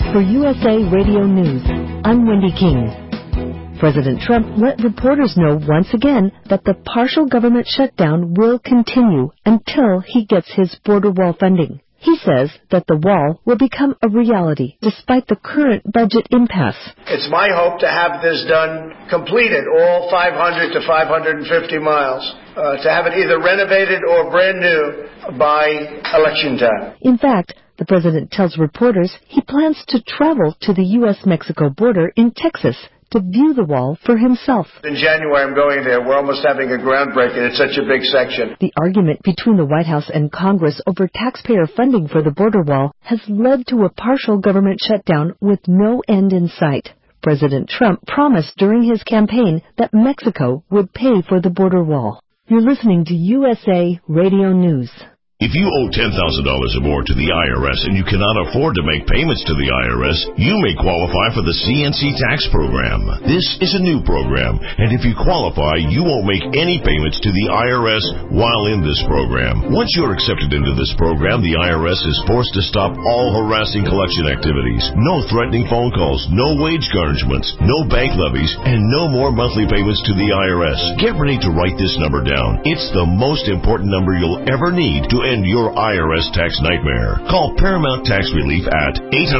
For USA Radio News, I'm Wendy King. President Trump let reporters know once again that the partial government shutdown will continue until he gets his border wall funding. He says that the wall will become a reality despite the current budget impasse. It's my hope to have this done, completed, all 500 to 550 miles, to have it either renovated or brand new by election time. In fact, the president tells reporters he plans to travel to the U.S.-Mexico border in Texas to view the wall for himself. In January, I'm going there. We're almost having a groundbreaking. It's such a big section. The argument between the White House and Congress over taxpayer funding for the border wall has led to a partial government shutdown with no end in sight. President Trump promised during his campaign that Mexico would pay for the border wall. You're listening to USA Radio News. If you owe $10,000 or more to the IRS and you cannot afford to make payments to the IRS, you may qualify for the CNC tax program. This is a new program, and if you qualify, you won't make any payments to the IRS while in this program. Once you're accepted into this program, the IRS is forced to stop all harassing collection activities. No threatening phone calls, no wage garnishments, no bank levies, and no more monthly payments to the IRS. Get ready to write this number down. It's the most important number you'll ever need to end your IRS tax nightmare. Call Paramount Tax Relief at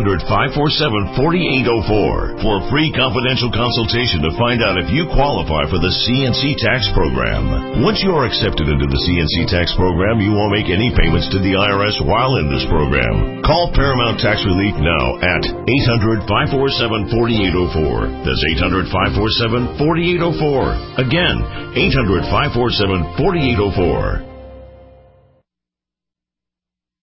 800-547-4804 for a free confidential consultation to find out if you qualify for the CNC tax program. Once you are accepted into the CNC tax program, you won't make any payments to the IRS while in this program. Call Paramount Tax Relief now at 800-547-4804. That's 800-547-4804. Again, 800-547-4804.